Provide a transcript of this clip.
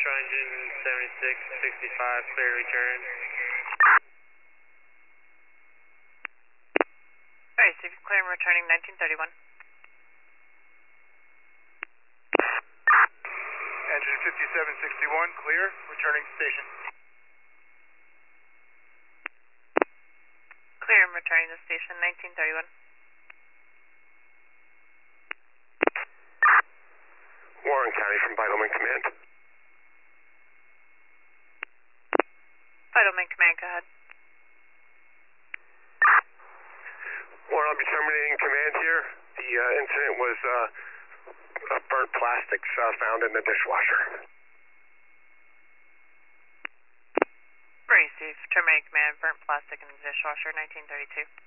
Central Engine 7665, clear return. Alright, so if you clear and returning 1931. Engine 5761, clear, returning to station. Clear and returning to station 1931. Warren County from Vitalman Command. Vitalman Command, go ahead. Warren, I'll be terminating command here. The incident was burnt plastics found in the dishwasher. Very safe. Terminating command, burnt plastic in the dishwasher, 1932.